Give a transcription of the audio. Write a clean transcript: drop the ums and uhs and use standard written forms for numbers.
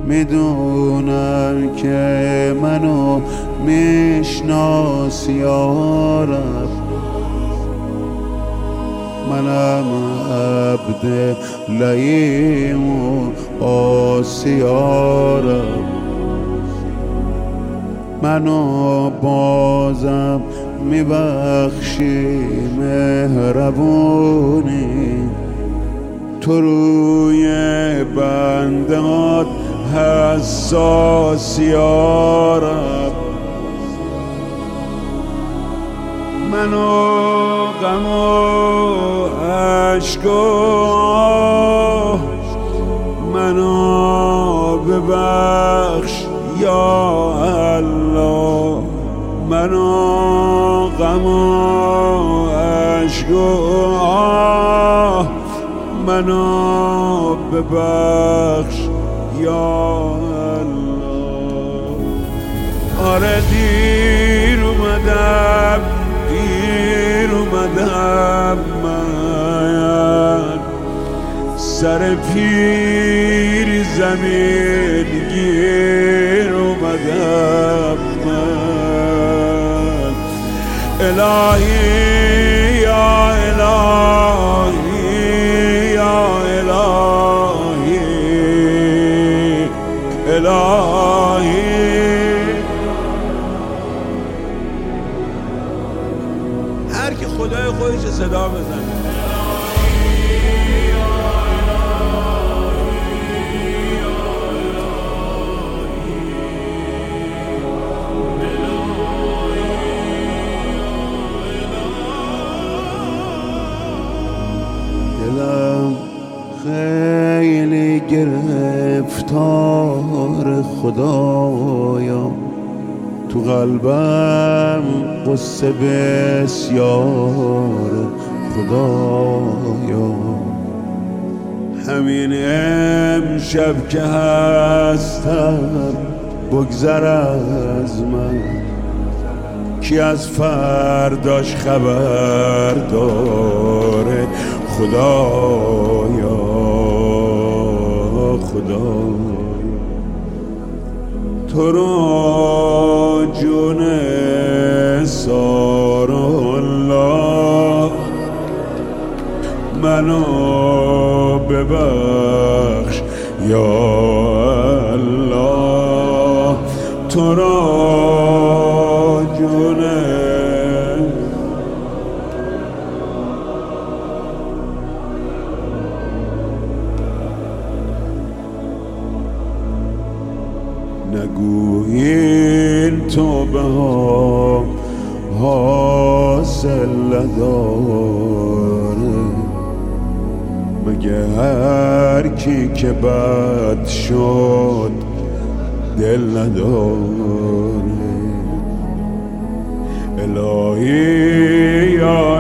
میدونم که منو میشناسی یا رب. منم عبد لئیم و عاصی یا رب. منو بازم میبخشی مهربونی، تو روی بندهات حساسی یا رب. منو غم و عشق و آه منو ببخش یا الله. منو غم و عشق و آه منو ببخش یا الله. آره دیر اومدم من، سر پیری زمین گیر اومدم من. الهی یا الهی یا الهی الهی. هر که خدای خودش صدا بزنه. دلم خیلی گرفتار خدایا، تو قلبم قصه بسیار خدایا. همین امشب که هستم بگذر از من، کی از فرداش خبر داره خدایا خدایا. تو رو جون سار الله منو ببخش یا الله. تو رو جون نگو این توبه ها حاصل نداره، مگه هر کی که بد شد دل نداره. الهی یا